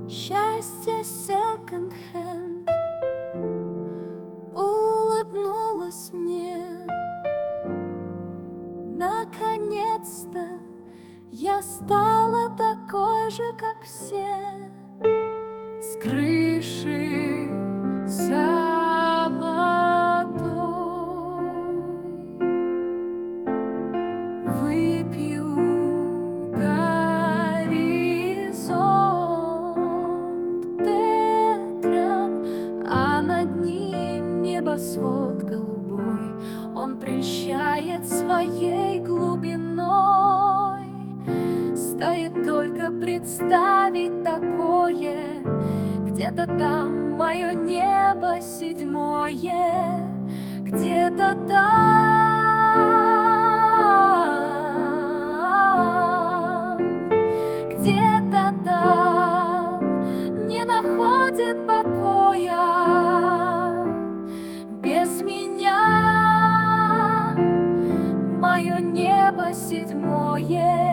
Счастье секонд-хенд улыбнулось мне. Наконец-то я стала такой же, как все, с крыши золотой. Выпью горизонт ветром, а над ним небосвод голубой. Он прельщает своей глубиной. Стоит только представить такое. Где-то там мое небо седьмое, где-то там, где-то там не находит покоя без меня мое небо седьмое.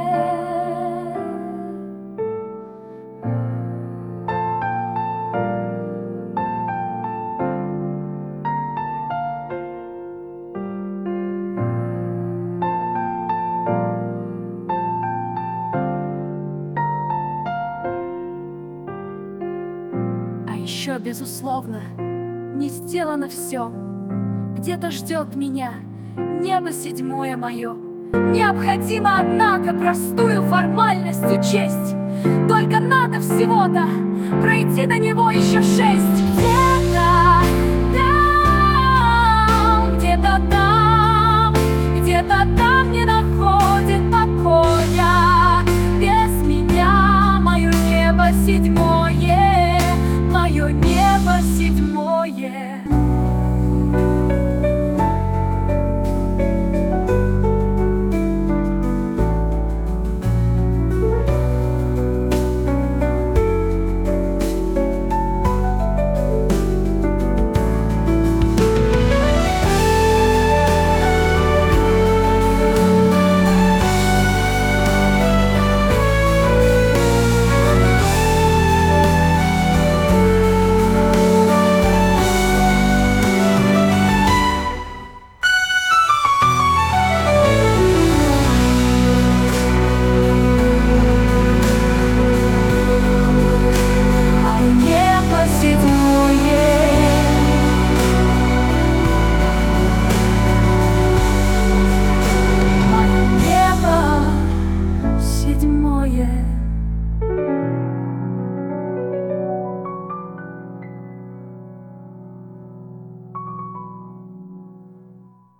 Еще, безусловно, не сделано все. Где-то ждет меня небо седьмое мое. Необходимо, однако, простую формальность учесть. Только надо всего-то пройти до него еще 6. Где-то там, где-то там, где-то там не надо.